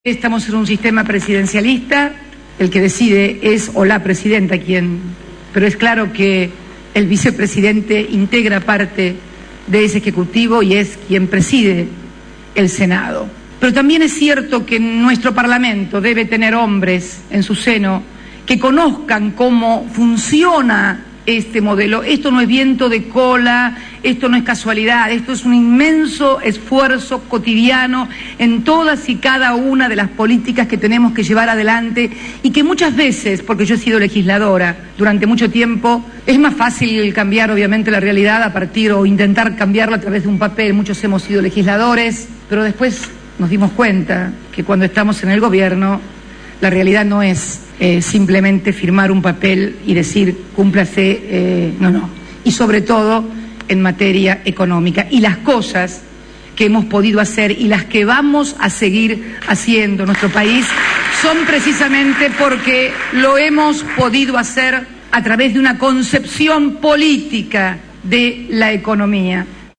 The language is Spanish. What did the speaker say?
Estamos en un sistema presidencialista, el que decide es o la presidenta pero es claro que el vicepresidente integra parte de ese ejecutivo y es quien preside el Senado. Pero también es cierto que nuestro Parlamento debe tener hombres en su seno que conozcan cómo funciona este modelo. Esto no es viento de cola, esto no es casualidad, esto es un inmenso esfuerzo cotidiano en todas y cada una de las políticas que tenemos que llevar adelante y que muchas veces, porque yo he sido legisladora durante mucho tiempo, es más fácil cambiar obviamente la realidad a partir o intentar cambiarla a través de un papel. Muchos hemos sido legisladores, pero después nos dimos cuenta que cuando estamos en el gobierno la realidad no es simplemente firmar un papel y decir cúmplase, no. Y sobre todo en materia económica. Y las cosas que hemos podido hacer y las que vamos a seguir haciendo en nuestro país son precisamente porque lo hemos podido hacer a través de una concepción política de la economía.